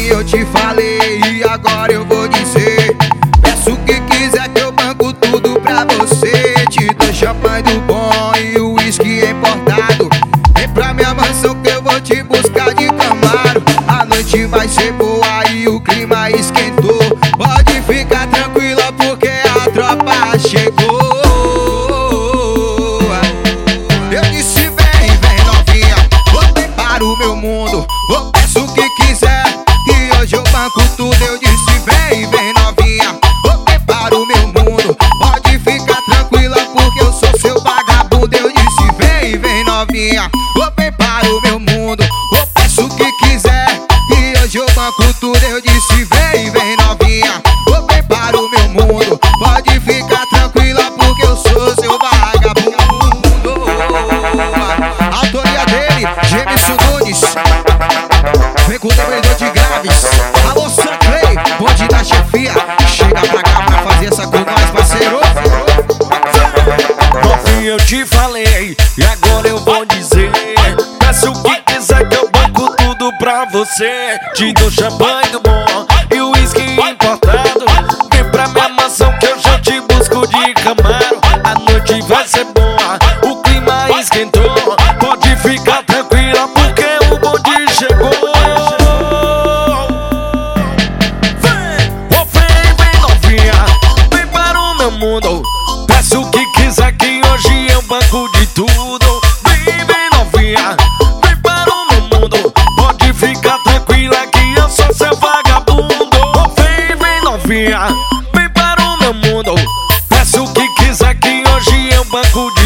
eu te falei e agora eu vou dizer. Peço o que quiser que eu banco tudo pra você. Te dou champanhe do bom e o uísque importado. Vem pra minha mansão que eu vou te buscar de Camaro. A noite vai ser boa e o clima esquentou. Pode ficar tranquila porque a tropa chegou. Eu disse vem novinha, voltei para o meu mundo. Eu peço o que quiser e hoje eu banco tudo. Eu disse vem novinha, voltei para o meu mundo. Pode ficar tranquila porque eu sou seu vagabundo. Eu disse vem novinha, voltei para o meu mundo. Eu peço o que quiser e hoje eu banco tudo. Eu disse vem novinha, voltei para o meu mundo. Pode ficar tranquila porque eu sou seu vagabundo. Autoria dele, Gemerson Nunes. Vem com o demolidor de graves. Alô, Sanclay, bonde da chefia. Chega pra cá pra fazer essa com nós, parceiro. Novinho, eu te falei e agora eu vou dizer. Peço o que quiser que eu banco tudo pra você. Te dou champanhe do bom e o uísque importado. Vem pra minha mansão que eu já te busco de Camaro. A noite vai ser boa, o clima esquentou. Pode ficar tranquila porque o bonde chegou. Vem novinha, vem para o meu mundo. Peço o que quiser que hoje eu banco de tudo. Vem novinha, vem para o meu mundo. Pode ficar tranquila que eu sou seu vagabundo. Vem novinha, vem para o meu mundo. Peço o que quiser que hoje eu banco de